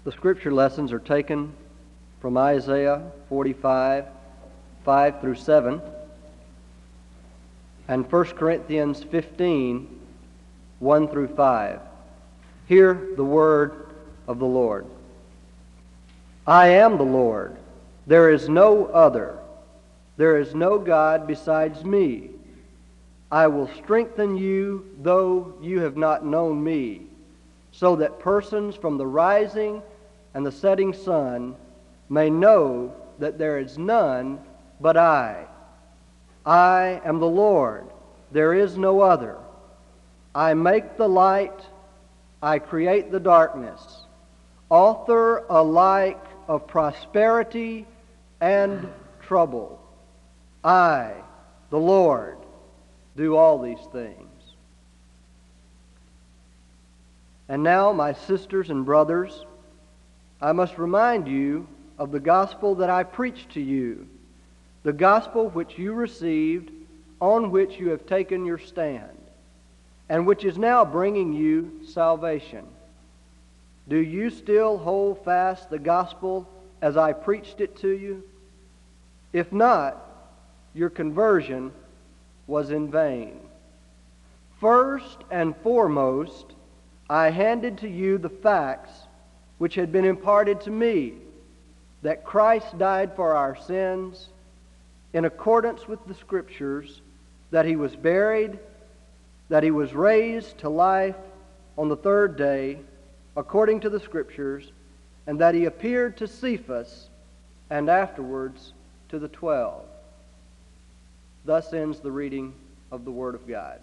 The scripture lessons are taken from Isaiah 45, 5 through 7, and 1 Corinthians 15, 1 through 5. Hear the word of the Lord. I am the Lord. There is no other. There is no God besides me. I will strengthen you, though you have not known me, so that persons from the rising and the setting sun may know that there is none but I. I am the Lord. There is no other. I make the light. I create the darkness. Author alike of prosperity and trouble. I, the Lord, do all these things. And now, my sisters and brothers, I must remind you of the gospel that I preached to you, the gospel which you received, on which you have taken your stand, and which is now bringing you salvation. Do you still hold fast the gospel as I preached it to you? If not, your conversion was in vain. First and foremost, I handed to you the facts which had been imparted to me, that Christ died for our sins in accordance with the Scriptures, that He was buried, that He was raised to life on the third day, according to the Scriptures, and that He appeared to Cephas and afterwards to the 12. Thus ends the reading of the Word of God.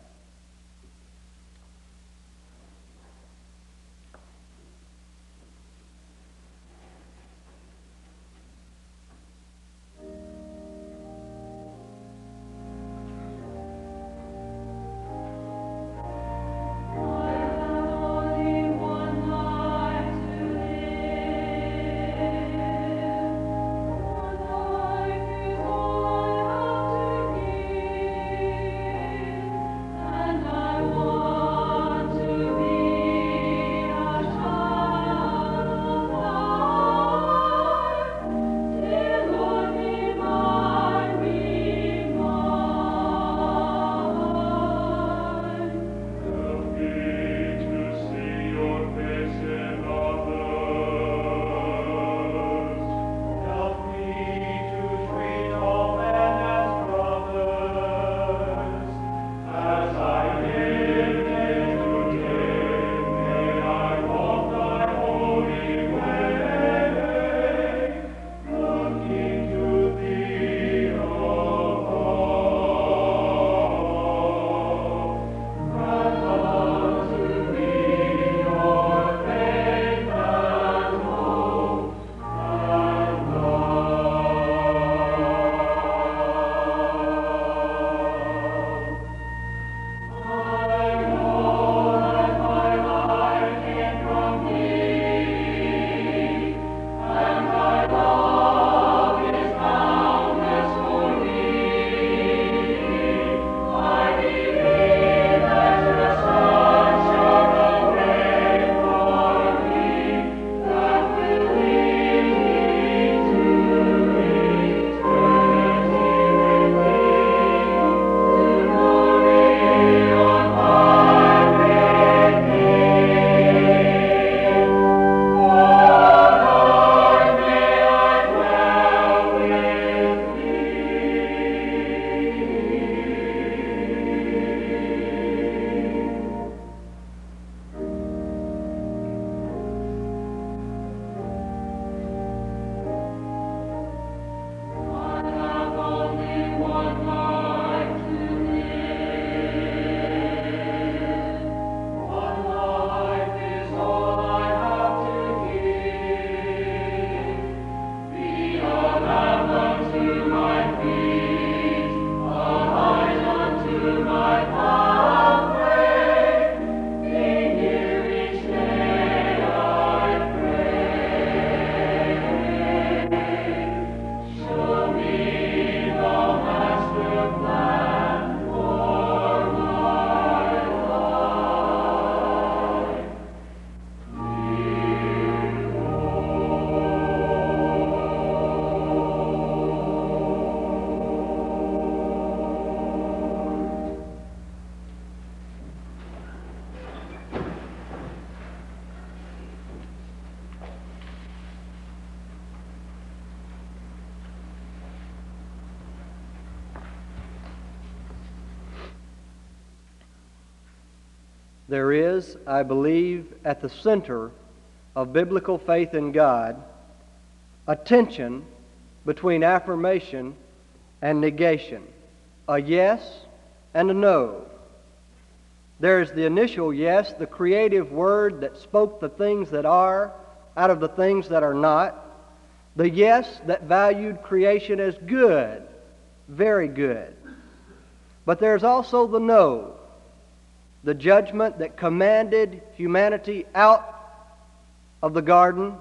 There is, I believe, at the center of biblical faith in God, a tension between affirmation and negation, a yes and a no. There is the initial yes, the creative word that spoke the things that are out of the things that are not. The yes that valued creation as good, very good. But there's also the no, the judgment that commanded humanity out of the garden,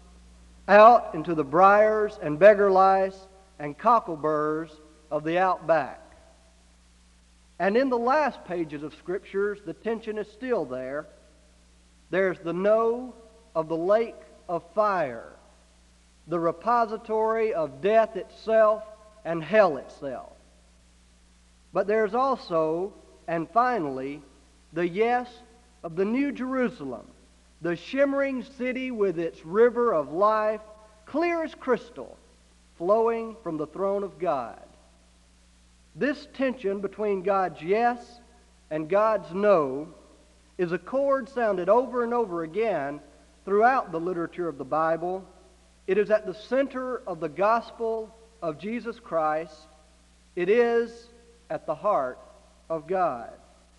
out into the briars and beggar lice and cockleburs of the outback. And in the last pages of Scriptures, the tension is still there. There's the no of the lake of fire, the repository of death itself and hell itself. But there's also, and finally, the yes of the New Jerusalem, the shimmering city with its river of life, clear as crystal, flowing from the throne of God. This tension between God's yes and God's no is a chord sounded over and over again throughout the literature of the Bible. It is at the center of the gospel of Jesus Christ. It is at the heart of God.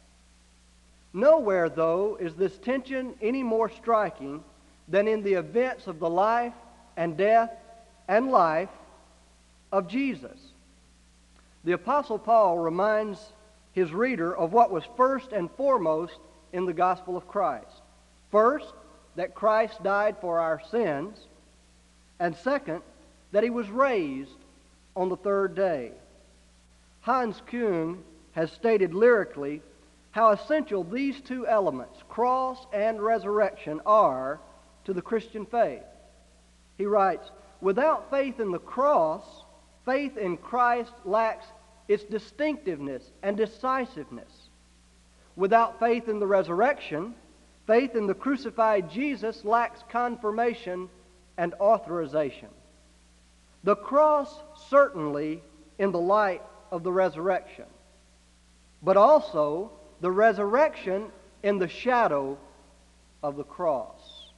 Nowhere, though, is this tension any more striking than in the events of the life and death and life of Jesus. The Apostle Paul reminds his reader of what was first and foremost in the gospel of Christ. First, that Christ died for our sins, and second, that he was raised on the third day. Hans Küng has stated lyrically how essential these two elements, cross and resurrection, are to the Christian faith. He writes, "Without faith in the cross, faith in Christ lacks its distinctiveness and decisiveness. Without faith in the resurrection, faith in the crucified Jesus lacks confirmation and authorization. The cross certainly in the light of the resurrection, but also the resurrection in the shadow of the cross."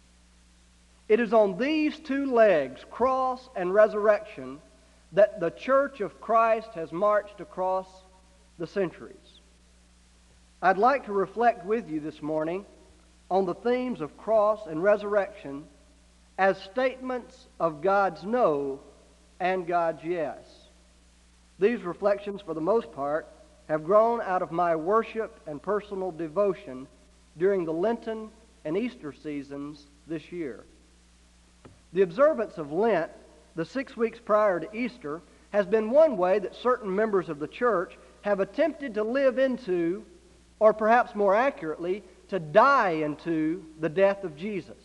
It is on these two legs, cross and resurrection, that the Church of Christ has marched across the centuries. I'd like to reflect with you this morning on the themes of cross and resurrection as statements of God's no and God's yes. These reflections, for the most part, have grown out of my worship and personal devotion during the Lenten and Easter seasons this year. The observance of Lent, the 6 weeks prior to Easter, has been one way that certain members of the church have attempted to live into, or perhaps more accurately, to die into the death of Jesus.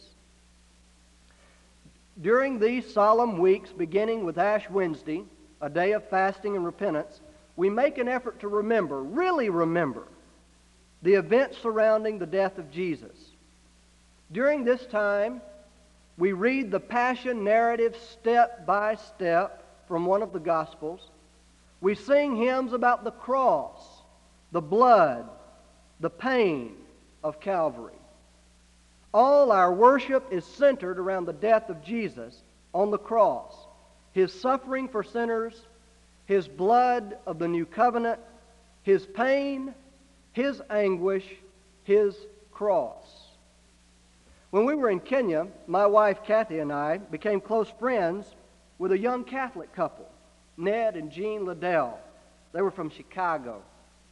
During these solemn weeks, beginning with Ash Wednesday, a day of fasting and repentance, we make an effort to remember, really remember, the events surrounding the death of Jesus. During this time, we read the Passion narrative step by step from one of the Gospels. We sing hymns about the cross, the blood, the pain of Calvary. All our worship is centered around the death of Jesus on the cross, his suffering for sinners, his blood of the new covenant, his pain, his anguish, his cross. When we were in Kenya, my wife Kathy and I became close friends with a young Catholic couple, Ned and Jean Liddell. They were from Chicago.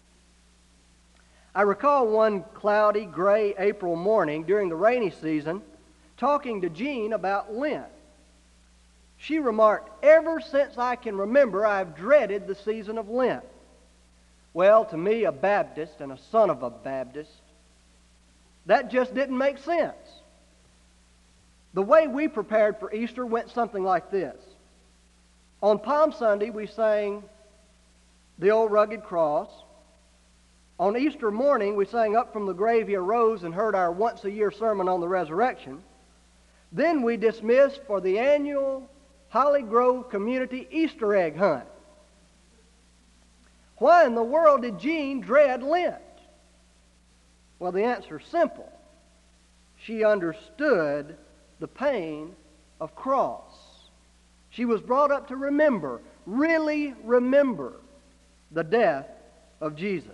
I recall one cloudy, gray April morning during the rainy season talking to Jean about Lent. She remarked, "Ever since I can remember, I've dreaded the season of Lent." Well, to me, a Baptist and a son of a Baptist, that just didn't make sense. The way we prepared for Easter went something like this. On Palm Sunday, we sang the old rugged cross. On Easter morning, we sang Up from the Grave He Arose and heard our once-a-year sermon on the resurrection. Then we dismissed for the annual Holly Grove Community Easter egg hunt. Why in the world did Jean dread Lent? Well, the answer is simple. She understood the pain of cross. She was brought up to remember, really remember, the death of Jesus.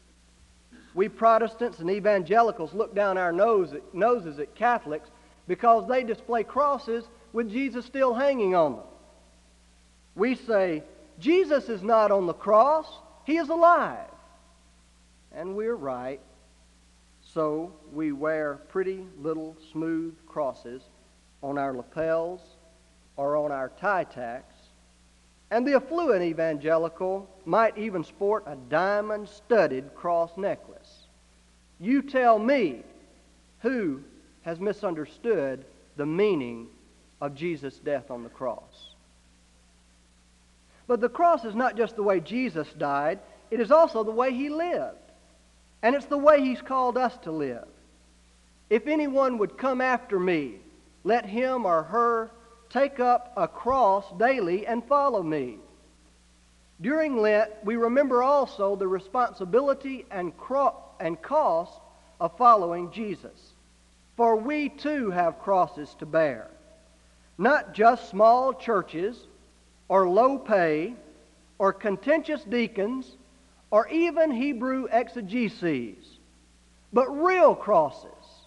We Protestants and evangelicals look down our noses at Catholics because they display crosses with Jesus still hanging on them. We say, Jesus is not on the cross, He is alive. And we're right. So we wear pretty little smooth crosses on our lapels or on our tie tacks. And the affluent evangelical might even sport a diamond-studded cross necklace. You tell me who has misunderstood the meaning of Jesus' death on the cross. But the cross is not just the way Jesus died, it is also the way He lived. And it's the way He's called us to live. If anyone would come after me, let him or her take up a cross daily and follow me. During Lent, we remember also the responsibility and cost of following Jesus. For we too have crosses to bear. Not just small churches, or low pay, or contentious deacons, or even Hebrew exegeses, but real crosses.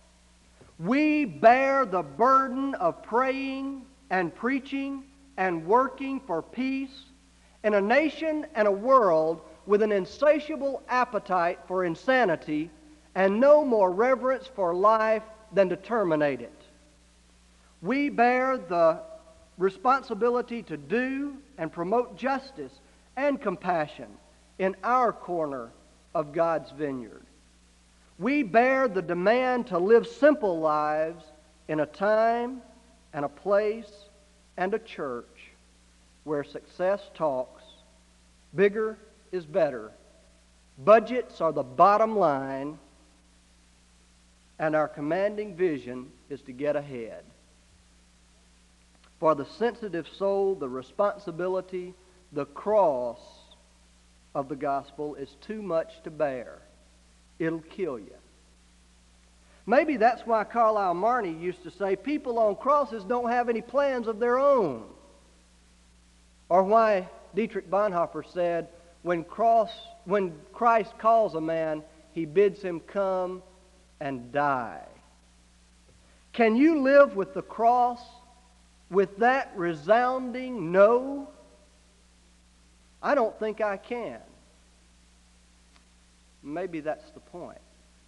We bear the burden of praying and preaching and working for peace in a nation and a world with an insatiable appetite for insanity and no more reverence for life than to terminate it. We bear the responsibility to do and promote justice and compassion in our corner of God's vineyard. We bear the demand to live simple lives in a time and a place and a church where success talks, bigger is better, budgets are the bottom line, and our commanding vision is to get ahead. For the sensitive soul, the responsibility, the cross of the gospel is too much to bear. It'll kill you. Maybe that's why Carlisle Marney used to say people on crosses don't have any plans of their own. Or why Dietrich Bonhoeffer said, when Christ calls a man, He bids him come and die. Can you live with the cross with that resounding no? I don't think I can. Maybe that's the point.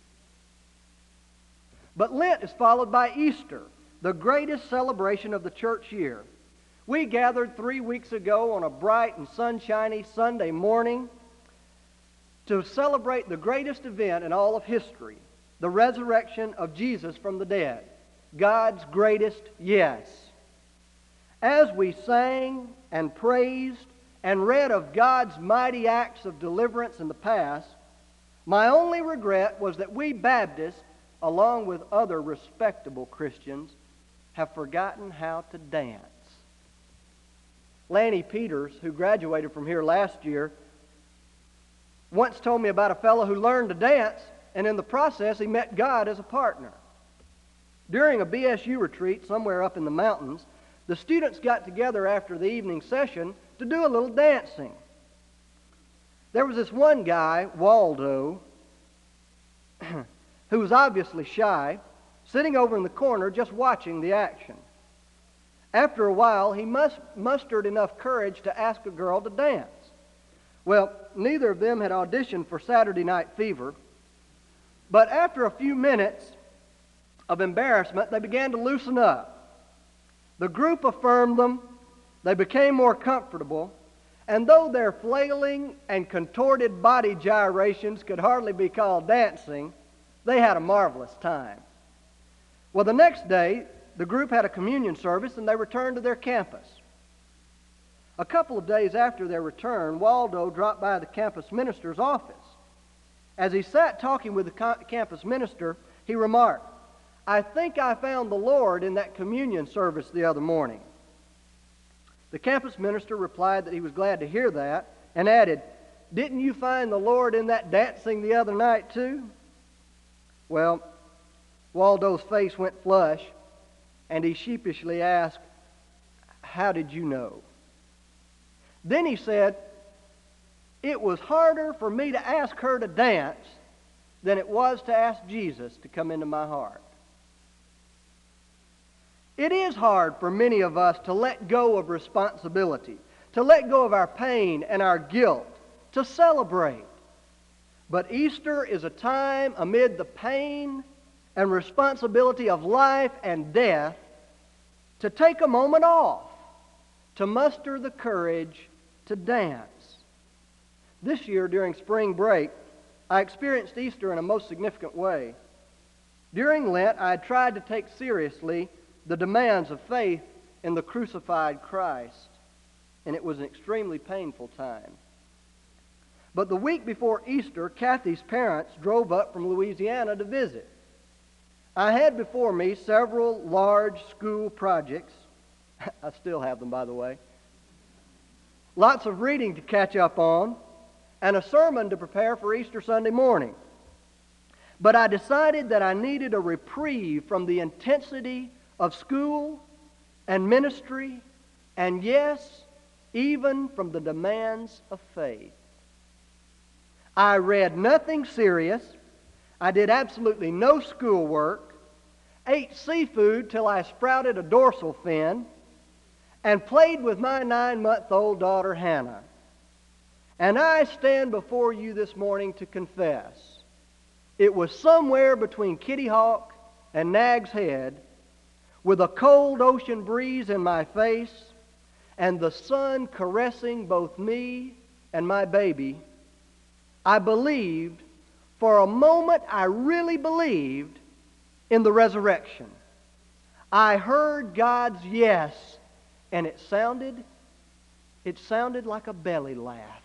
But Lent is followed by Easter, the greatest celebration of the church year. We gathered 3 weeks ago on a bright and sunshiny Sunday morning to celebrate the greatest event in all of history, the resurrection of Jesus from the dead, God's greatest yes. As we sang and praised and read of God's mighty acts of deliverance in the past, my only regret was that we Baptists, along with other respectable Christians, have forgotten how to dance. Lanny Peters, who graduated from here last year, once told me about a fellow who learned to dance, and in the process he met God as a partner. During a BSU retreat somewhere up in the mountains, the students got together after the evening session to do a little dancing. There was this one guy, Waldo, who was obviously shy, sitting over in the corner just watching the action. After a while, he mustered enough courage to ask a girl to dance. Well, neither of them had auditioned for Saturday Night Fever, but after a few minutes of embarrassment, they began to loosen up. The group affirmed them, they became more comfortable, and though their flailing and contorted body gyrations could hardly be called dancing, they had a marvelous time. Well, the next day, the group had a communion service and they returned to their campus. A couple of days after their return, Waldo dropped by the campus minister's office. As he sat talking with the campus minister, he remarked, "I think I found the Lord in that communion service the other morning." The campus minister replied that he was glad to hear that and added, "Didn't you find the Lord in that dancing the other night too?" Well, Waldo's face went flush, and he sheepishly asked, "How did you know?" Then he said, "It was harder for me to ask her to dance than it was to ask Jesus to come into my heart." It is hard for many of us to let go of responsibility, to let go of our pain and our guilt, to celebrate. But Easter is a time amid the pain and responsibility of life and death to take a moment off, to muster the courage to dance. This year during spring break, I experienced Easter in a most significant way. During Lent, I had tried to take seriously the demands of faith in the crucified Christ, and it was an extremely painful time. But the week before Easter, Kathy's parents drove up from Louisiana to visit. I had before me several large school projects. I still have them, by the way. Lots of reading to catch up on, and a sermon to prepare for Easter Sunday morning. But I decided that I needed a reprieve from the intensity of school and ministry, and yes, even from the demands of faith. I read nothing serious. I did absolutely no schoolwork, ate seafood till I sprouted a dorsal fin, and played with my 9-month-old daughter Hannah. And I stand before you this morning to confess, it was somewhere between Kitty Hawk and Nag's Head, with a cold ocean breeze in my face and the sun caressing both me and my baby, I believed, for a moment I really believed, in the resurrection. I heard God's yes, and it sounded like a belly laugh.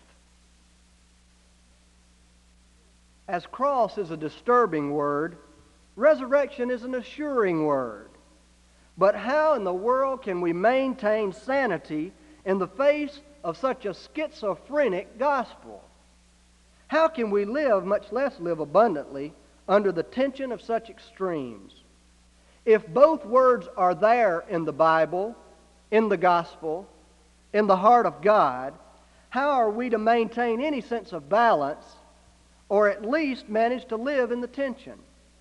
As cross is a disturbing word, resurrection is an assuring word. But how in the world can we maintain sanity in the face of such a schizophrenic gospel? How can we live, much less live abundantly, under the tension of such extremes? If both words are there in the Bible, in the gospel, in the heart of God, how are we to maintain any sense of balance, or at least manage to live in the tension?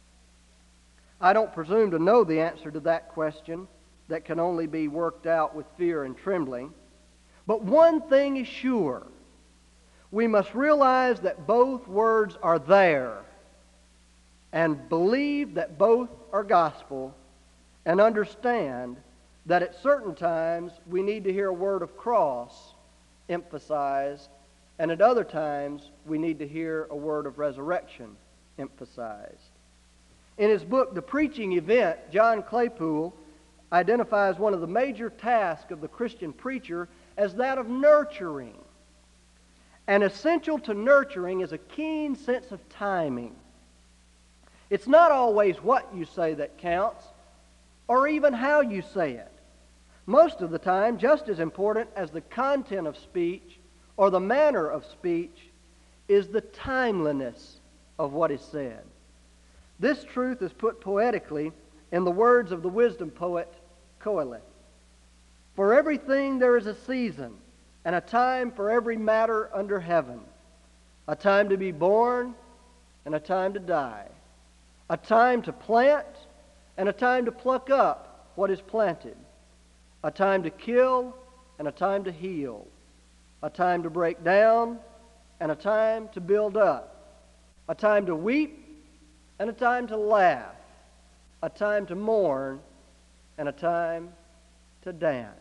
I don't presume to know the answer to that question that can only be worked out with fear and trembling. But one thing is sure. We must realize that both words are there and believe that both are gospel and understand that at certain times we need to hear a word of cross emphasized, and at other times we need to hear a word of resurrection emphasized. In his book, The Preaching Event, John Claypool identifies one of the major tasks of the Christian preacher as that of nurturing. And essential to nurturing is a keen sense of timing. It's not always what you say that counts, or even how you say it. Most of the time, just as important as the content of speech or the manner of speech is the timeliness of what is said. This truth is put poetically in the words of the wisdom poet Qoheleth. For everything there is a season, and a time for every matter under heaven. A time to be born, and a time to die. A time to plant, and a time to pluck up what is planted. A time to kill, and a time to heal. A time to break down, and a time to build up. A time to weep, and a time to laugh, a time to mourn, and a time to dance.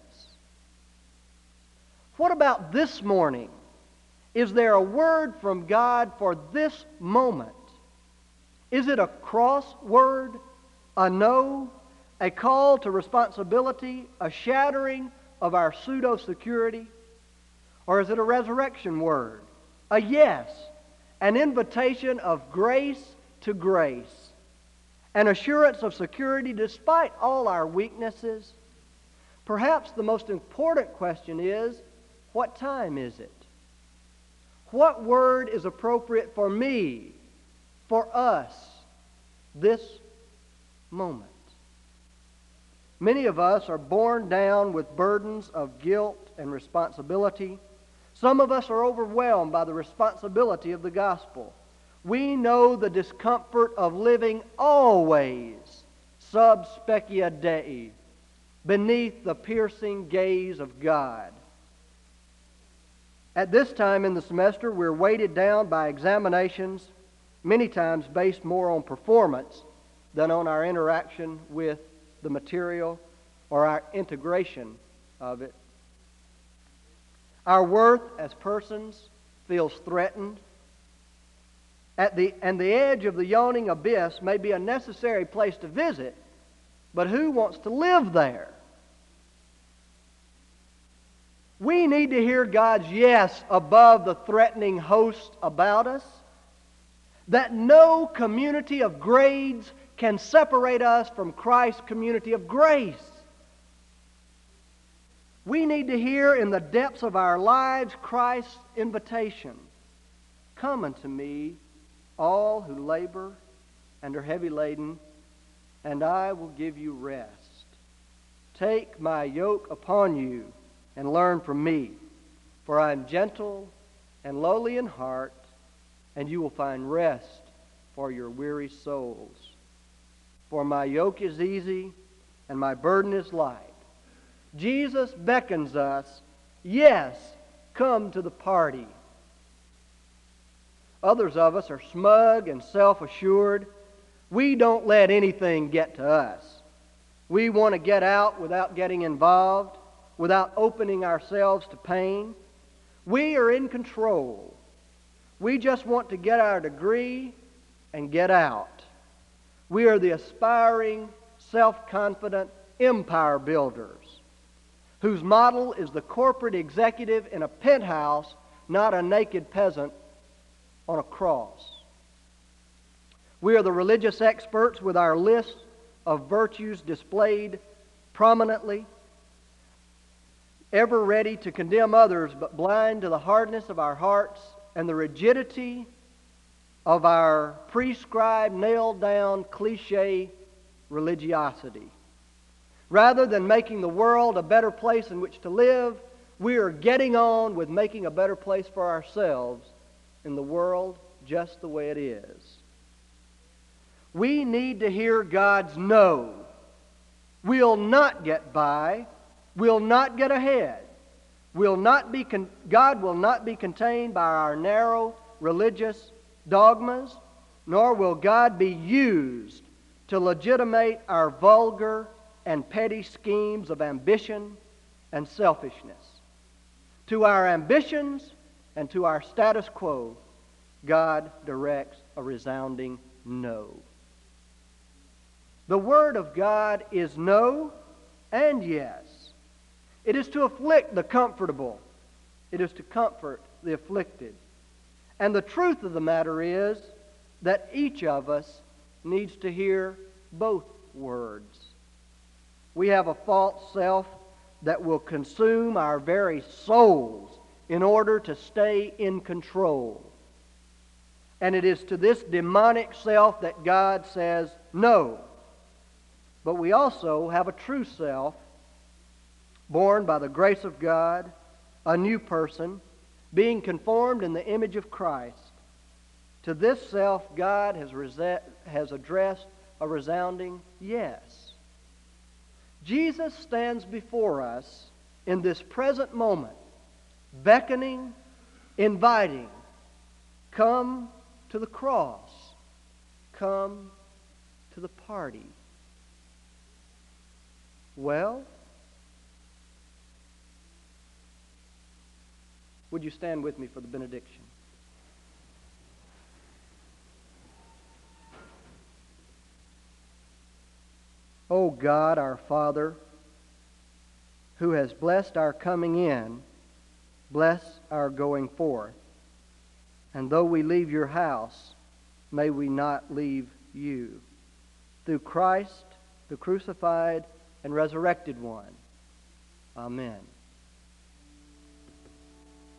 What about this morning? Is there a word from God for this moment? Is it a cross word, a no, a call to responsibility, a shattering of our pseudo-security? Or is it a resurrection word, a yes, an invitation of grace to grace, an assurance of security despite all our weaknesses? Perhaps the most important question is, what time is it? What word is appropriate for me, for us, this moment. Many of us are borne down with burdens of guilt and responsibility. Some of us are overwhelmed by the responsibility of the gospel. We know the discomfort of living always sub specia Dei, beneath the piercing gaze of God. At this time in the semester, we're weighted down by examinations, many times based more on performance than on our interaction with the material or our integration of it. Our worth as persons feels threatened. And the edge of the yawning abyss may be a necessary place to visit, but who wants to live there? We need to hear God's yes above the threatening host about us, that no community of grades can separate us from Christ's community of grace. We need to hear in the depths of our lives Christ's invitation. Come unto me, all who labor and are heavy laden, and I will give you rest. Take my yoke upon you and learn from me, for I am gentle and lowly in heart, and you will find rest for your weary souls. For my yoke is easy and my burden is light. Jesus beckons us, yes, come to the party. Others of us are smug and self-assured. We don't let anything get to us. We want to get out without getting involved, without opening ourselves to pain. We are in control. We just want to get our degree and get out. We are the aspiring, self-confident empire builders whose model is the corporate executive in a penthouse, not a naked peasant on a cross. We are the religious experts with our list of virtues displayed prominently, ever ready to condemn others, but blind to the hardness of our hearts and the rigidity of our prescribed, nailed-down, cliche religiosity. Rather than making the world a better place in which to live, we are getting on with making a better place for ourselves in the world just the way it is. We need to hear God's no. We'll not get by. We'll not get ahead. God will not be contained by our narrow religious dogmas, nor will God be used to legitimate our vulgar and petty schemes of ambition and selfishness. To our ambitions and to our status quo, God directs a resounding no. The Word of God is no and yes. It is to afflict the comfortable. It is to comfort the afflicted. And the truth of the matter is that each of us needs to hear both words. We have a false self that will consume our very souls in order to stay in control. And it is to this demonic self that God says no. But we also have a true self, born by the grace of God, a new person, being conformed in the image of Christ. To this self, God has addressed a resounding yes. Jesus stands before us in this present moment, beckoning, inviting, come to the cross, come to the party. Well, would you stand with me for the benediction? O God, our Father, who has blessed our coming in, bless our going forth. And though we leave your house, may we not leave you. Through Christ, the crucified and resurrected one. Amen.